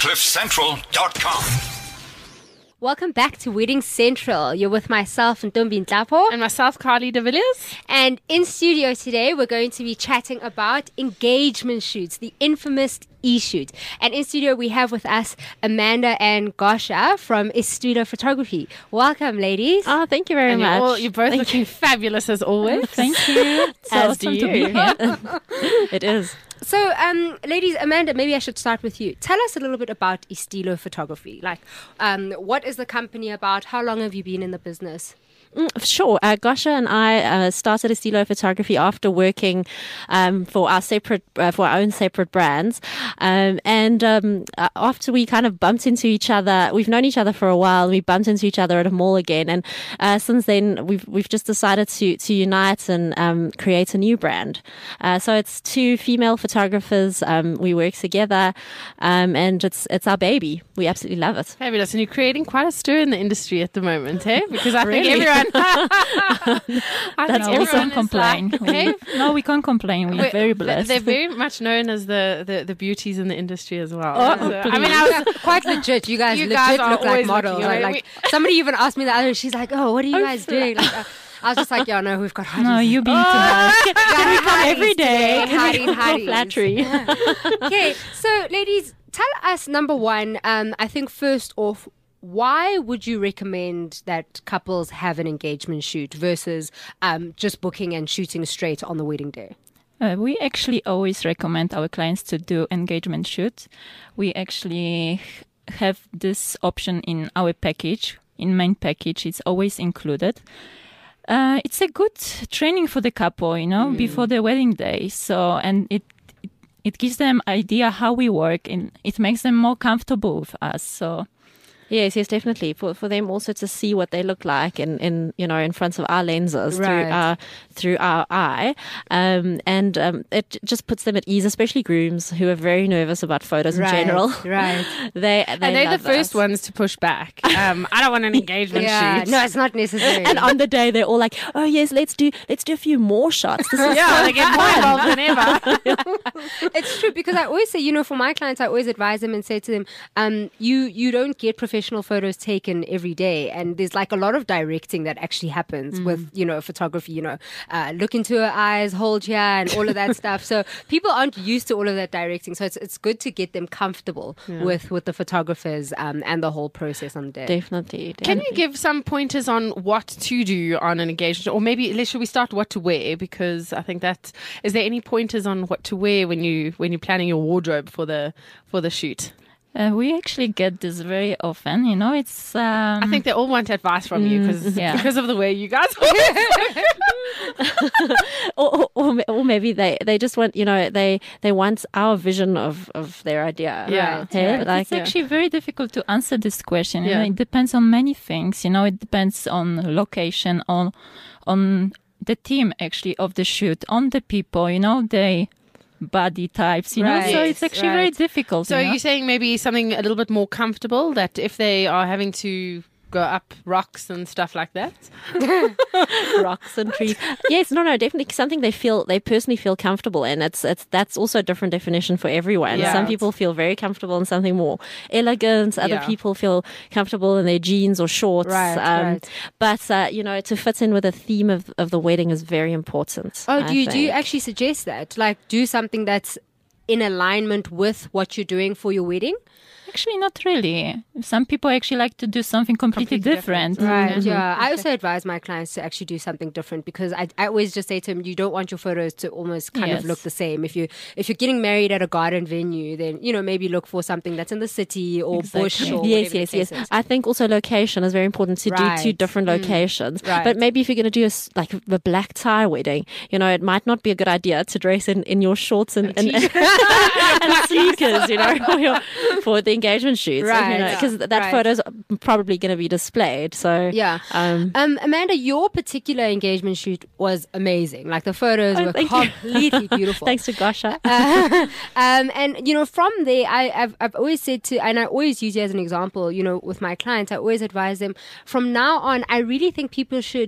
CliffCentral.com. Welcome back to Wedding Central. You're with myself, Ntombi Nhlapo. And myself, Carly de Villiers. And in studio today, we're going to be chatting about engagement shoots, the infamous e-shoot. And in studio, we have with us Amanda and Gosha from Estilo Photography. Welcome, ladies. Oh, thank you very much. You're both looking fabulous as always. Thank you. It's awesome to be here. It is. So, ladies, Amanda, maybe I should start with you. Tell us a little bit about Estilo Photography. Like, what is the company about? How long have you been in the business? Sure. Gosha and I started Estilo Photography after working for our own separate brands, and after we kind of bumped into each other, we've known each other for a while. We bumped into each other at a mall again, and since then we've just decided to unite and create a new brand. So it's two female photographers. We work together, and it's our baby. We absolutely love it. Fabulous. And you're creating quite a stir in the industry at the moment, eh? Because I think everyone. We can't complain. We can't complain. We're very blessed. They're very much known as the beauties in the industry as well. I was quite legit. You guys legit look like models. Somebody even asked me the other day, she's like, oh, what are you guys doing? Like, I was just like, yeah, no, we've got hotties. No, you being too much. Can we come every day? Hotties. Flattery. Okay, so ladies, tell us, number one, I think first off, why would you recommend that couples have an engagement shoot versus just booking and shooting straight on the wedding day? We actually always recommend our clients to do engagement shoot. We actually have this option in our package. In main package, it's always included. It's a good training for the couple, before the wedding day. So, and it gives them idea how we work, and it makes them more comfortable with us. So. Yes, definitely. For them also to see what they look like in front of our lenses, right, through our eye, and it just puts them at ease, especially grooms who are very nervous about photos in general. Right. They're the first ones to push back. I don't want an engagement shoot. No, it's not necessary. And on the day they're all like, oh yes, let's do a few more shots. This is they get more involved than ever. It's true, because I always say, for my clients, I always advise them and say to them, you don't get professional photos taken every day, and there's like a lot of directing that actually happens with photography, look into her eyes, hold here, and all of that stuff. So people aren't used to all of that directing, so it's good to get them comfortable with the photographers and the whole process on the day. Definitely. Can you give some pointers on what to do on an engagement, or maybe should we start what to wear, because I think that is there any pointers on what to wear when you're planning your wardrobe for the shoot? We actually get this very often, it's... I think they all want advice from you because of the way you guys or maybe they just want, they want our vision of their idea. Yeah. Right? It's actually very difficult to answer this question. It depends on many things, it depends on location, on the theme actually of the shoot, on the people, they... body types, so it's actually very difficult. So you're saying maybe something a little bit more comfortable, that if they are having to go up rocks and stuff like that? Rocks and trees. Yes, definitely something they personally feel comfortable in. That's also a different definition for everyone. Yeah. Some people feel very comfortable in something more elegant. Other people feel comfortable in their jeans or shorts. Right. But to fit in with the theme of the wedding is very important. Oh, do you actually suggest that? Like, do something that's in alignment with what you're doing for your wedding? Actually, not really. Some people actually like to do something completely different. Right, yeah. I also advise my clients to actually do something different, because I always just say to them, you don't want your photos to almost kind of look the same. If you're getting married at a garden venue, then, maybe look for something that's in the city or bush or Yes. I think also location is very important to do two different locations. Right. But maybe if you're going to do a black tie wedding, it might not be a good idea to dress in your shorts and sneakers, for the engagement shoots, because that photo's probably going to be displayed. So Amanda, your particular engagement shoot was amazing. Like, the photos were completely beautiful. Thanks to Gosha. And from there, I've always said and I always use you as an example. With my clients, I always advise them, from now on, I really think people should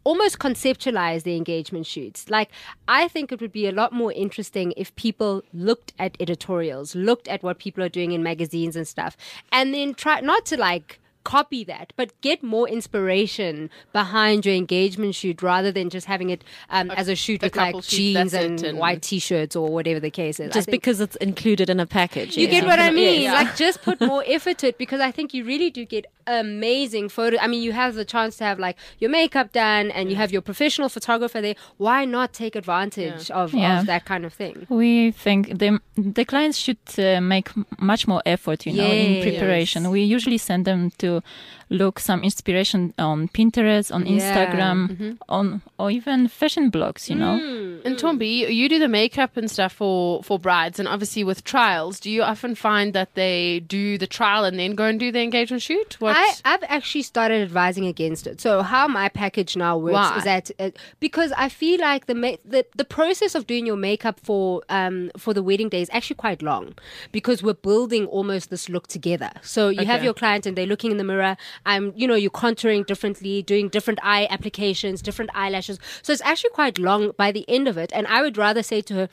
almost conceptualize the engagement shoots. Like, I think it would be a lot more interesting if people looked at editorials, looked at what people are doing in magazines and stuff, and then try not to like copy that, but get more inspiration behind your engagement shoot rather than just having it as a shoot with like jeans and white t-shirts or whatever the case is. Just because it's included in a package. You get what I mean? Yeah. Like, just put more effort to it, because I think you really do get amazing photos. I mean, you have the chance to have like your makeup done and you have your professional photographer there. Why not take advantage of that kind of thing? We think the clients should make much more effort, in preparation. We usually send them to look some inspiration on Pinterest, on Instagram, on or even fashion blogs, And Tombi, you do the makeup and stuff for brides, and obviously with trials, do you often find that they do the trial and then go and do the engagement shoot? I've actually started advising against it. So how my package now works is that because I feel like the process of doing your makeup for the wedding day is actually quite long, because we're building almost this look together. So you have your client and they're looking in the mirror. You're contouring differently, doing different eye applications, different eyelashes. So it's actually quite long by the end of it. And I would rather say to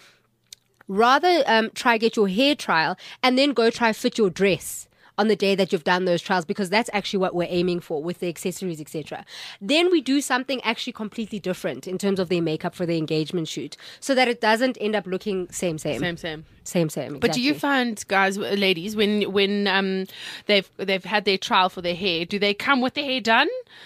her, try get your hair trial and then go try fit your dress on the day that you've done those trials, because that's actually what we're aiming for with the accessories, etc. Then we do something actually completely different in terms of their makeup for the engagement shoot, so that it doesn't end up looking same. Exactly. But do you find, guys, ladies, when they've had their trial for their hair, do they come with their hair done,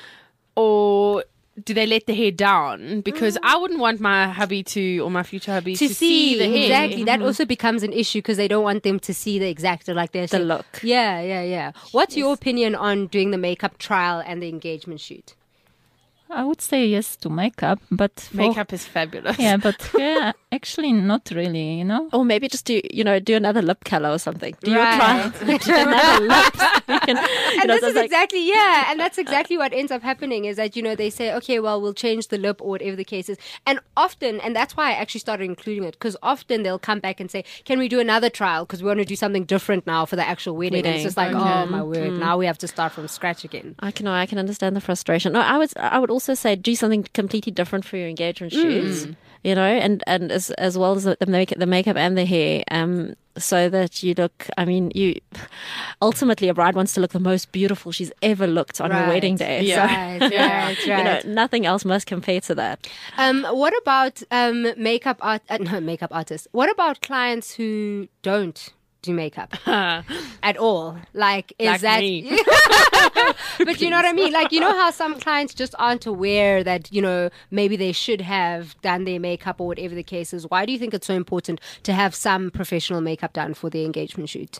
or do they let the hair down? Because I wouldn't want my hubby or my future hubby to see the hair. Exactly. That also becomes an issue, because they don't want them to see the exact, like the look. Yeah. What's your opinion on doing the makeup trial and the engagement shoot? I would say yes to makeup, but makeup is fabulous. Yeah, but actually not really, Or maybe just do another lip color or something. Do your trial, do another lips. And this is exactly, and that's exactly what ends up happening, is that, they say, okay, well, we'll change the lip or whatever the case is. And often, and that's why I actually started including it, because often they'll come back and say, can we do another trial? Because we want to do something different now for the actual wedding. And it's just like, oh my word, now we have to start from scratch again. I can understand the frustration. No, I would also say do something completely different for your engagement shoots, and as well as the makeup and the hair, so that you look, ultimately a bride wants to look the most beautiful she's ever looked on her wedding day. Yeah. Right. Nothing else must compare to that. What about makeup artists? What about clients who don't do makeup at all? Like, is like that me. But you know what I mean? Like, how some clients just aren't aware that, maybe they should have done their makeup or whatever the case is. Why do you think it's so important to have some professional makeup done for the engagement shoot?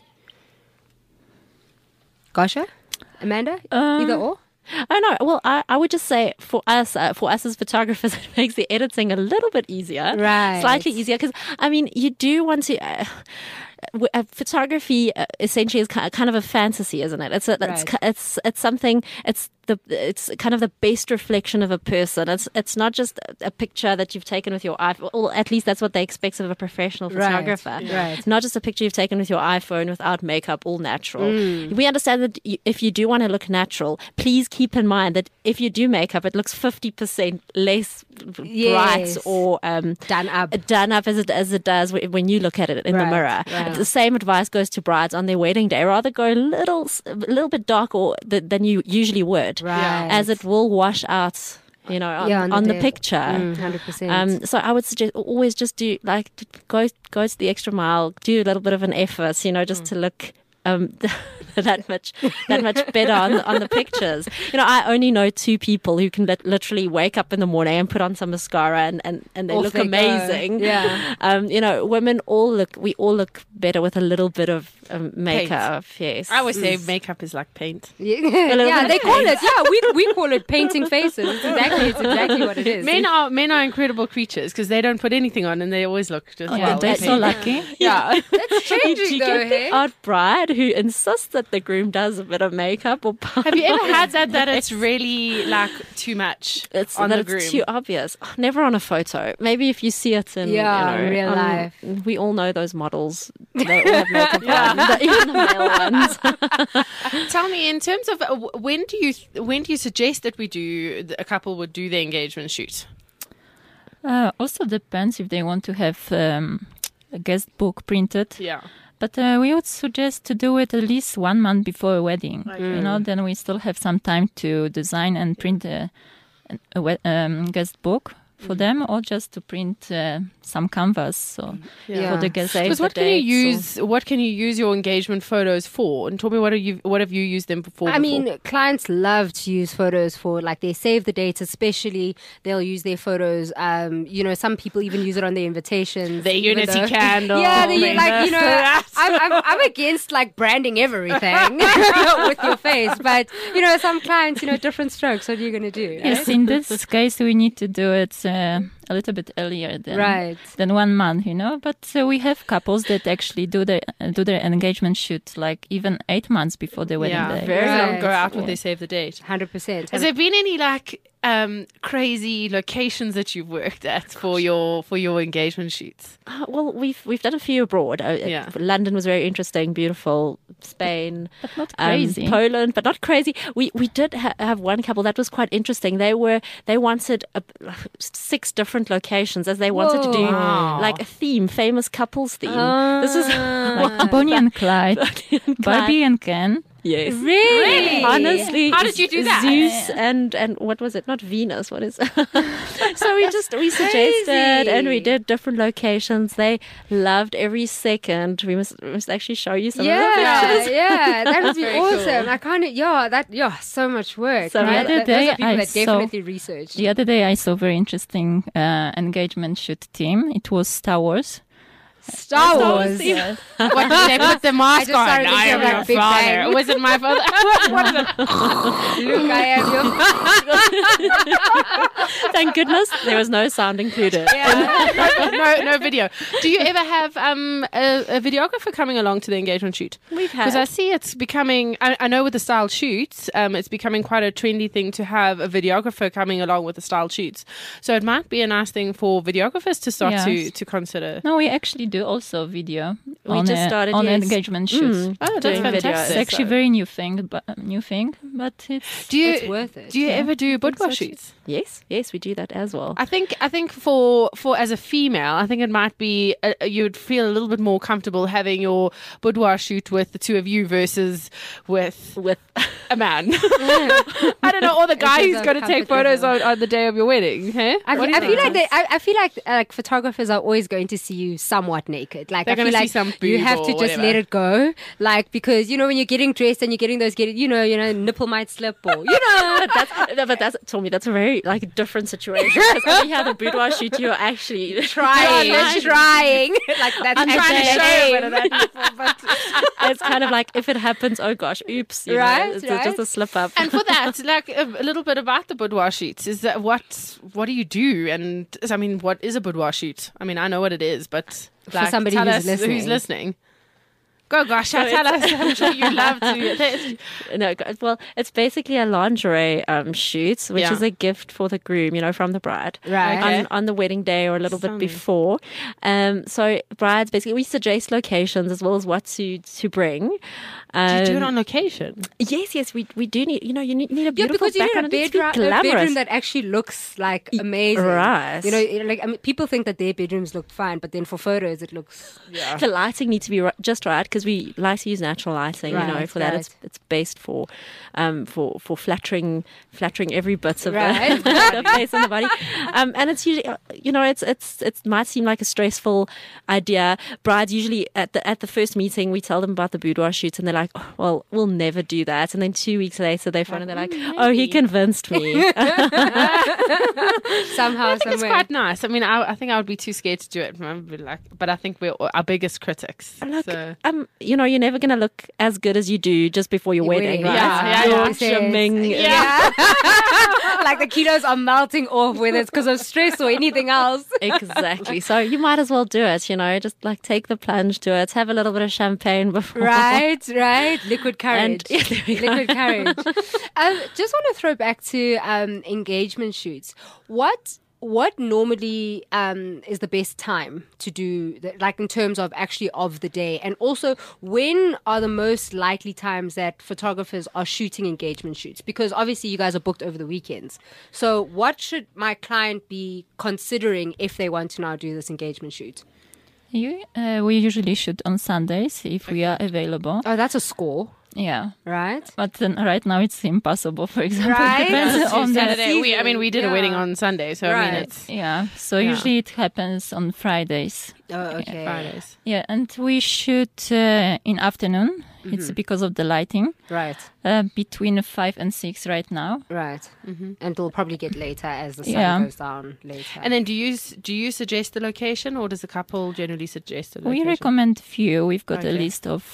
Gosha? Amanda? Either or? I know. Well, I would just say for us as photographers, it makes the editing a little bit easier, right? Slightly easier, because you do want to. Photography essentially is kind of a fantasy, isn't it? It's something. It's kind of the best reflection of a person. It's not just a picture that you've taken with your iPhone. Well, at least that's what they expect of a professional photographer. Right. Not just a picture you've taken with your iPhone without makeup, all natural. We understand that if you do want to look natural, please keep in mind that if you do makeup, it looks 50% less bright or done up as it does when you look at it in the mirror. Right. The same advice goes to brides on their wedding day. Rather go a little bit darker than you usually would. Right. As it will wash out, on the picture. 100%. So I would suggest always just do go to the extra mile, do a little bit of an effort, just to look that much better on the pictures. I only know 2 people who can literally wake up in the morning and put on some mascara and they look amazing. Yeah. Women we all look better with a little bit of makeup. Paint. Yes. I always say makeup is like paint. Yeah, they call it. Yeah, we call it painting faces. It's exactly what it is. Men are incredible creatures, because they don't put anything on and they always look just they're so lucky. Yeah. That's changing though, hey? Our bride who insists that that the groom does a bit of makeup or Have you ever had that it's really like too much it's on that the it's groom? too obvious. Never on a photo. Maybe if you see it in in real life. We all know those models. They all have makeup on, even the male ones. Tell me, in terms of when do you suggest that a couple would do their engagement shoot? Also depends if they want to have a guest book printed. Yeah. But we would suggest to do it at least 1 month before a wedding. You know, then we still have some time to design and print a guest book for them, or just to print some canvas. So for the guest. Because what can you use your engagement photos for? And tell me, what have you used them for? I mean, clients love to use photos for like they save the dates, especially they'll use their photos. Some people even use it on their invitations. The Unity candle. Yeah, I'm against like branding everything with your face, but some clients, different strokes. What are you going to do? Right? Yes, in this case, we need to do it a little bit earlier than 1 month, But we have couples that actually do their engagement shoot like even 8 months before the wedding day. Very long go out when they save the date. 100%. Has there been any like crazy locations that you've worked at for your engagement shoots? Well, we've done a few abroad. London was very interesting, beautiful. Spain, but not crazy. Poland, but not crazy. We did have one couple that was quite interesting. They wanted 6 different locations, as they wanted to do like a theme, famous couples theme. This is like Bonnie and Clyde, Barbie and Ken. Yes. Really? Honestly. How did you do that? Zeus and what was it? Not Venus. What is So we suggested and we did different locations. They loved every second. We must actually show you some of the pictures. Yeah, that would be awesome. Cool. So much work. So the other day I definitely researched. The other day I saw a very interesting engagement shoot team. It was Star Wars. Star Wars. Yes. What did they put the mask on? I am your father. Was it my father? What is it? Luke, I am your Thank goodness there was no sound included. No video. Do you ever have a videographer coming along to the engagement shoot? We've had. Because I see it's becoming, I know with the style shoots, it's becoming quite a trendy thing to have a videographer coming along with the style shoots. So it might be a nice thing for videographers to start to consider. No, we actually do also video. We just started on engagement shoots. Oh, that's fantastic. It's actually a very new thing, but it's worth it. Do you ever do boudoir shoots? Yes, we do that as well. I think for as a female, I think it might be you'd feel a little bit more comfortable having your boudoir shoot with the two of you versus with a man. I don't know, or the guy who's going to take photos on the day of your wedding. Hey? I feel like photographers are always going to see you somewhat naked. Like I feel like you have to just let it go. Like because when you're getting dressed and you're getting those nipple might slip or but that's told me that's a very like different situation because when you have a boudoir shoot you're actually trying. Like that's I'm trying to show a bit of that. But it's kind of like if it happens, oh gosh, oops, it's just a slip up. And for that, like a little bit about the boudoir shoots is that what do you do? And I mean, what is a boudoir shoot? I mean, I know what it is, but for somebody who's listening. Go, gosh, tell us. I'm sure you love to. No, well, it's basically a lingerie shoot, which is a gift for the groom, from the bride. Right. Okay. On the wedding day or a little bit before. So brides, basically, we suggest locations as well as what to bring. Do you do it on location? Yes, we do need, you need a beautiful because you background. need a bedroom that actually looks like amazing. Right. People think that their bedrooms look fine, but then for photos it looks... Yeah. The lighting needs to be just right because we like to use natural lighting, for that it's based for flattering every bit of the face and the body. And it's usually, it might seem like a stressful idea. Brides usually at the first meeting, we tell them about the boudoir shoots and they're like, oh, well, we'll never do that. And then 2 weeks later, they phone and they're like, oh, he convinced me. Somehow, I think it's quite nice. I mean, I think I would be too scared to do it. But I think we're our biggest critics. Look, you're never going to look as good as you do just before your wedding, right? Yeah, Your yeah. trimming. Yeah. Like the kilos are melting off, whether it's because of stress or anything else. Exactly. So you might as well do it, you know, just like take the plunge, do it, have a little bit of champagne before. Right. Liquid courage. And- yeah, there we go. Liquid courage. Just want to throw back to engagement shoots. What normally is the best time to do, like in terms of actually of the day? And also, when are the most likely times that photographers are shooting engagement shoots? Because obviously you guys are booked over the weekends. So what should my client be considering if they want to now do this engagement shoot? We usually shoot on Sundays if we are available. Oh, that's a score, Yeah. right? But then right now it's impossible, for example. Right. Depends on the Saturday. We did a wedding on Sunday, so I mean Right. it's Yeah. So usually it happens on Fridays. Oh, okay. Fridays. Yeah, and we shoot in afternoon. It's because of the lighting. Right. Between 5 and 6 right now. Right. And it'll probably get later as the sun Yeah. goes down later. And then do you suggest the location, or does the couple generally suggest the We location? recommend few. We've got a Okay. list of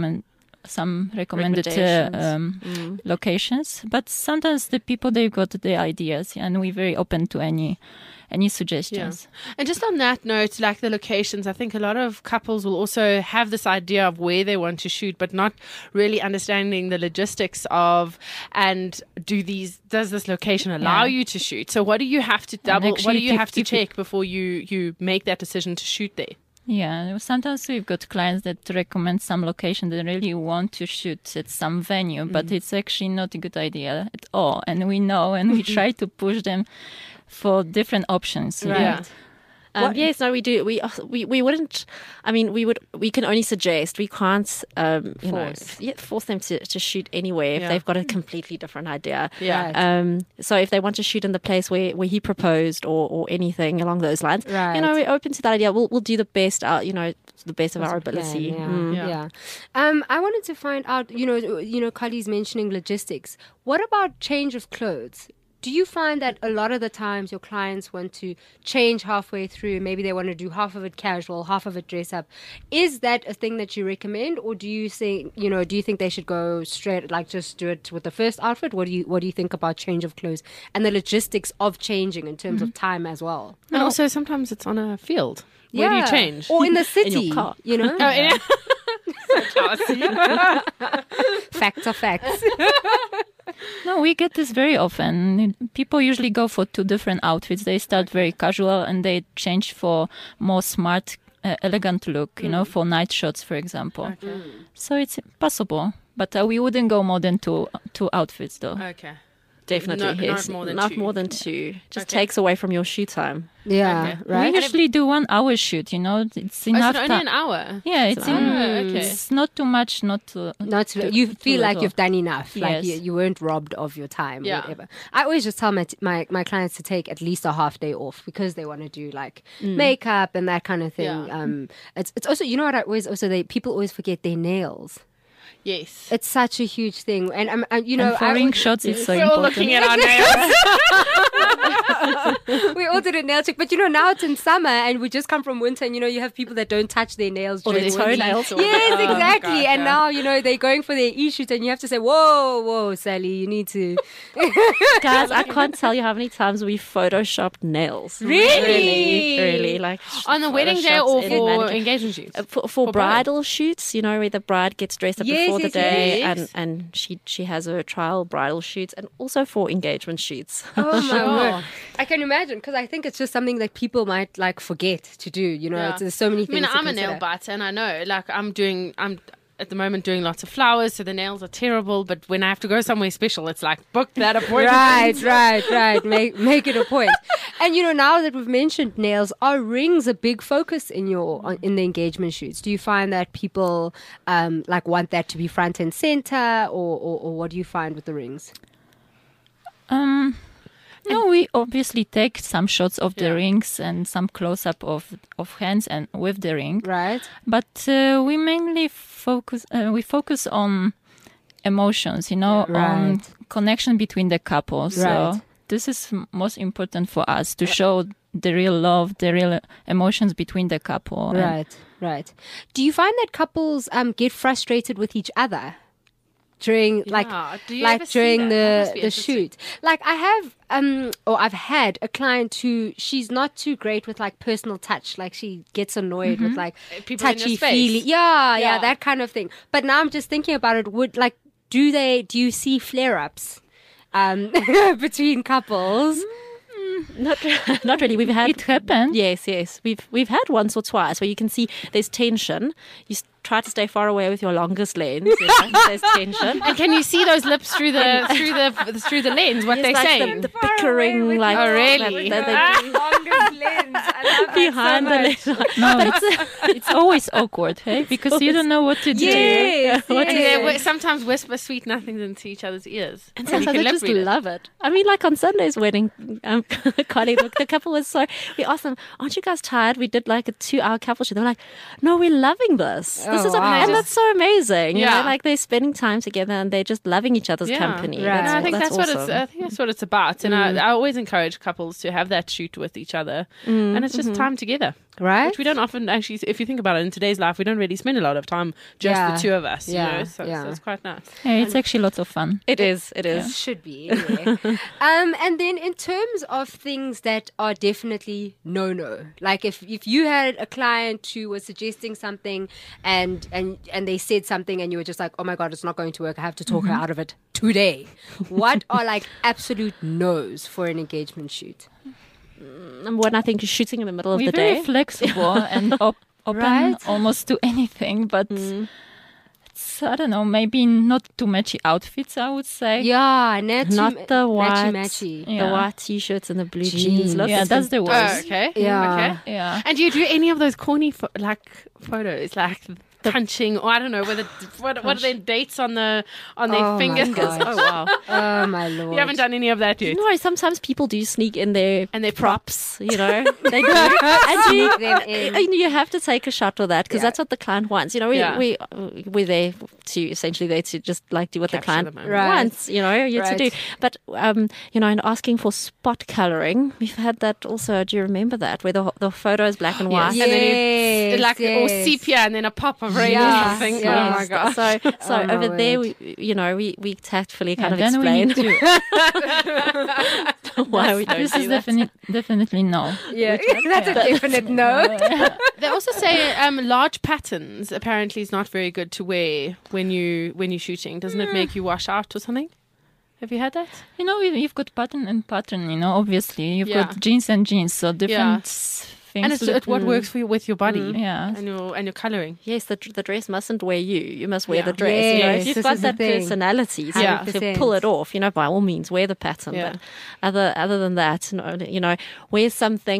some recommended Recommendations. locations, but sometimes the people they've got the ideas, and we're very open to any suggestions. And just on that note, like the locations, I think a lot of couples will also have this idea of where they want to shoot, but not really understanding the logistics of, and does this location allow Yeah. you to shoot? So what do you have to what do actually, you if have to you- check before you make that decision to shoot there? Yeah, sometimes we've got clients that recommend some location they really want to shoot at some venue, but it's actually not a good idea at all. And we know, and we try to push them for different options. Right. Yeah. Yes, no, we do. We wouldn't. I mean, we can only suggest. We can't, force them to shoot anywhere if Yeah. they've got a completely different idea. Yeah. Right. So if they want to shoot in the place where he proposed or anything along those lines, Right. we're open to that idea. We'll do the best out, the best of our Plan, ability. yeah. I wanted to find out, Kali's mentioning logistics. What about change of clothes? Do you find that a lot of the times your clients want to change halfway through? Maybe they want to do half of it casual, half of it dress up. Is that a thing that you recommend, or do you think, do you think they should go straight, like just do it with the first outfit? What do you think about change of clothes and the logistics of changing in terms of time as well? And also sometimes it's on a field. Where do you change? Or in the city, car. Oh, yeah. Facts are facts. No, we get this very often. People usually go for 2 different outfits. They start very casual and they change for more smart, elegant look, for night shots, for example. So it's possible. But we wouldn't go more than two outfits, though. Okay. Definitely, Not yes. more than Not two. more than 2. Just Okay. takes away from your shoot time. Yeah, Okay. right. We usually do 1 hour shoot, It's Oh, is enough it only time. an hour? Yeah, it's okay. it's not too much, not too... Not to, too- you too feel like little. you've done enough, like Yes. you weren't robbed of your time, Yeah. whatever. I always just tell my clients to take at least a half day off because they want to do like makeup and that kind of thing. Yeah. It's also, what I always also people always forget their nails. Yes. It's such a huge thing, and And for I ring always- shots, it's so We're all important. looking at our nails. we all did a nail check, but now it's in summer and we just come from winter, and you have people that don't touch their nails Or during their winter. toenails. Yes, Oh, exactly. gosh, and yeah. now they're going for their e-shoot, and you have to say, "Whoa, Sally, you need to." Guys, I can't tell you how many times we photoshopped nails. Really? Really, like On the wedding day photoshops or in for mannequin- engagement shoots? for bridal shoots, where the bride gets dressed up Yes, before the yes, day, yes. and she has her trial bridal shoots, and also for engagement shoots. Oh my Sure. word! I can imagine, because I think it's just something that people might forget to do. Yeah. There's so many I things. mean, to I'm a consider. nail biter, and I know, I'm at the moment doing lots of flowers, so the nails are terrible. But when I have to go somewhere special, it's like book that appointment. Right. Make it a point. And now that we've mentioned nails, are rings a big focus in the engagement shoots? Do you find that people want that to be front and center, or what do you find with the rings? No, we obviously take some shots of the Yeah. rings and some close-up of hands and with the ring. Right. But we mainly focus on emotions, on Right. connection between the couple. So Right. this is most important for us to show the real love, the real emotions between the couple. And Right. Do you find that couples get frustrated with each other? during Do you ever see during that? That must be the interesting. shoot. Like I have or I've had a client who she's not too great with like personal touch. Like she gets annoyed with like People in your touchy space. feely. Yeah, Yeah. that kind of thing. But now I'm just thinking about it. Do you see flare ups between couples? Not really. We've had It happened. Yes. We've had once or twice where you can see there's tension. Try to stay far away with your longest lens. There's tension. And can you see those lips through the lens? What Yes, they like saying? the bickering, like Oh, really? that they do Longest lens. I love behind the lens. No, it's always awkward, hey? Because you don't know what to do. Yes, What And yes. they sometimes whisper sweet nothings into each other's ears. And you sometimes can I lip just read it. love it. I mean, like on Sunday's wedding, Connie, the couple was we asked them, aren't you guys tired? We did like a 2-hour couple show. They're like, no, we're loving this. This Oh, is wow. and that's so amazing. You Yeah. know, like they're spending time together and they're just loving each other's Yeah. company. Right. And I think that's what awesome. I think that's what it's about. And I always encourage couples to have that shoot with each other, and it's just time together. Right? Which we don't often actually, if you think about it, in today's life, we don't really spend a lot of time just Yeah. the two of us. Yeah. You know? So it's quite nice. Yeah, it's actually lots of fun. It is. It is. Should be anyway. And then in terms of things that are definitely no, like if you had a client who was suggesting something and they said something and you were just like, oh my god, it's not going to work, I have to talk her out of it today. What are like absolute no's for an engagement shoot? And when I think you're shooting in the middle of We're the very day. flexible and open Right? almost to anything, but it's, I don't know, maybe not too matchy outfits, I would say. Yeah, Not the white, matchy. Yeah. the white t-shirts and the blue Jeans. jeans. Look, Yeah, it's that's the Oh, worst. okay. Yeah. Okay. Yeah. And do you do any of those corny photos, like punching, or I don't know, what are their dates on their Oh my fingers? gosh. Oh wow, Oh my lord. you haven't done any of that yet. No, sometimes people do sneak in their And their props, you know. They do. And Sneak them in. you have to take a shot of that because Yeah. that's what the client wants. You know, Yeah. we're there to just like do what the Capture client the moment. Right. wants. You know, you to do. Right. But you know, in asking for spot coloring, we've had that also. Do you remember that where the photo is black and white? And then Yes, or yes. sepia, and then a pop of rain Yeah. or something. Yeah. Oh my god. So Oh, my over there, word. we tactfully Yeah, kind of then we explain need to. why we don't This do is that. definitely no. Yeah, that's a definite no. They also say large patterns apparently is not very good to wear when you're shooting. Doesn't it make you wash out or something? Have you had that? You know, you've got pattern and pattern, you know, obviously. You've Yeah. got jeans and jeans, so different things. And it's what works for you with your body Yeah. and your colouring. Yes, the dress mustn't wear you. You must wear Yeah. the dress. You know, Yes, if you've this got is the that thing. personality, so Yeah. to 100%. pull it off, you know, by all means, wear the pattern. Yeah. But other than that, no, you know, wear something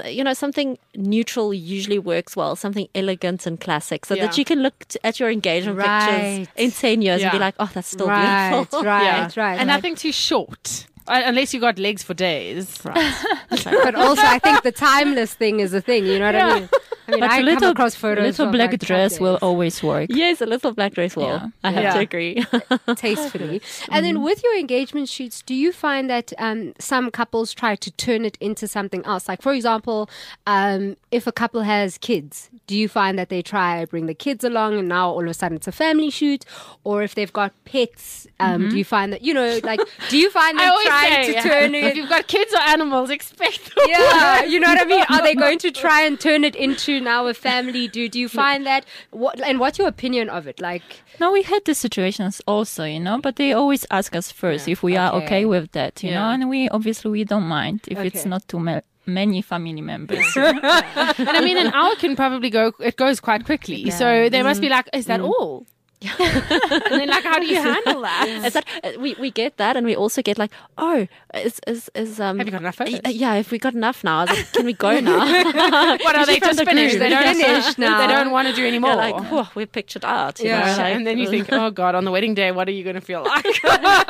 neutral usually works well, something elegant and classic, so that Yeah. you can look at your engagement Right. pictures in 10 years and be Yeah. like, oh, that's still Right, beautiful. right. And Like- nothing too short. Unless you got legs for days. but also I think the timeless thing is the thing. You know what I mean? I mean, But I a come little, across photos little of black like dress top will days. always work. Yes, a little black dress will. Yeah. I have Yeah. to agree. tastefully. And then with your engagement shoots, do you find that some couples try to turn it into something else? Like, for example, if a couple has kids, do you find that they try bring the kids along and now all of a sudden it's a family shoot? Or if they've got pets, do you find that, you know, like, do you find I them always trying say, to turn if it? you've got kids or animals, expect them. Yeah, you know what I mean? Are they going to try and turn it into now a family? Do you find that? What's your opinion of it? Like, No, we had these situations also, you know, but they always ask us first if we are Okay. okay with that, you know, Yeah. and we don't mind if it's Okay. not too many family members. And I mean, an hour can probably goes quite quickly. So they must be like, is that all? And then like, how do you handle that? Is that we get that, and we also get like, oh, is Have you got enough photos? yeah, if we got enough now, can we go now? What are they from just the finished? group. They don't Finished now. They don't want to do anymore. You're like, oh, we're pictured out. You Yeah. know, like, and then you think, oh God, on the wedding day, what are you going to feel like?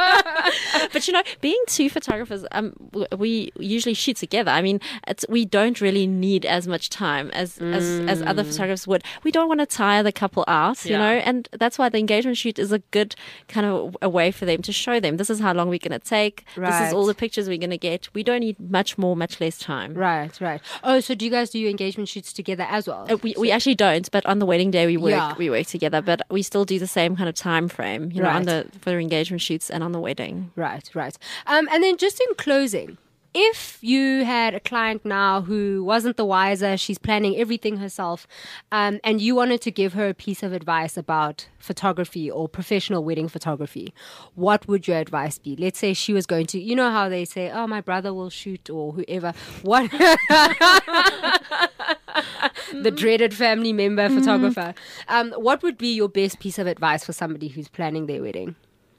But being two photographers, we usually shoot together. I mean, we don't really need as much time as other photographers would. We don't want to tire the couple out, and that's why the engagement shoot is a good kind of a way for them to show them this is how long we're going to take. Right. This is all the pictures we're going to get. We don't need much less time. Right. Oh, so do you guys do your engagement shoots together as well? We actually don't, but on the wedding day we work together. But we still do the same kind of time frame, for the engagement shoots and on the wedding. Right. And then just in closing, if you had a client now who wasn't the wiser, she's planning everything herself, and you wanted to give her a piece of advice about photography or professional wedding photography, what would your advice be? Let's say she was going to, you know how they say, oh, my brother will shoot or whoever. What? The dreaded family member photographer. What would be your best piece of advice for somebody who's planning their wedding?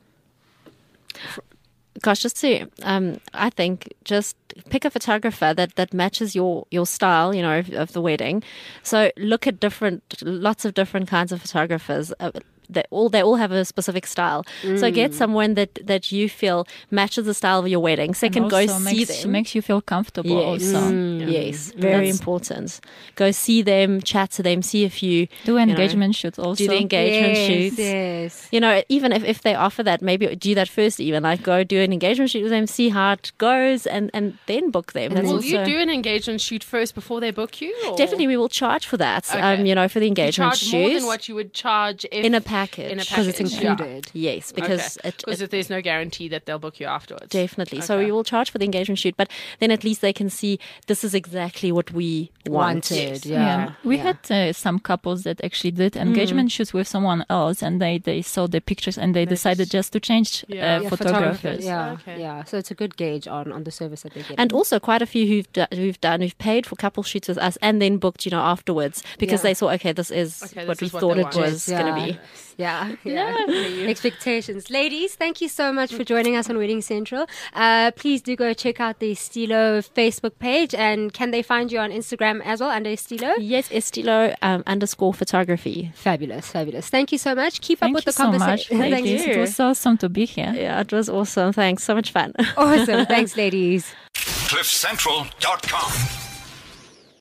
Gosh, I think just pick a photographer that matches your style, of the wedding. So look at lots of different kinds of photographers. They all have a specific style. So get someone that you feel matches the style of your wedding. Second, go see them. Makes you feel comfortable also. Yes, very important. Go see them, chat to them, see if you do engagement shoots also. Do the engagement shoots. Yes. Even if they offer that, maybe do that first. Even like go do an engagement shoot with them, see how it goes, and then book them. Will you do an engagement shoot first before they book you? Or? Definitely, we will charge for that. Okay. For the engagement shoot. shoot More than what you would charge in a package. Because it's included. Yeah. Yes, because there's no guarantee that they'll book you afterwards. Definitely. Okay. So we will charge for the engagement shoot, but then at least they can see this is exactly what we wanted. Yeah. We had some couples that actually did engagement shoots with someone else, and they saw the pictures and they decided just to change photographers. Yeah. Okay. Yeah. So it's a good gauge on the service that they get. And also quite a few who've paid for couple shoots with us and then booked, afterwards because they saw, this is what we thought it was going to be. Yeah. Expectations. Ladies, thank you so much for joining us on Wedding Central. Please do go check out the Estilo Facebook page, and can they find you on Instagram as well under Estilo? Yes, Estilo _photography. Fabulous. Thank you so much. Keep up with the conversation. Thank you. It was awesome to be here. Yeah, it was awesome. Thanks. So much fun. Awesome. Thanks, ladies. CliffCentral.com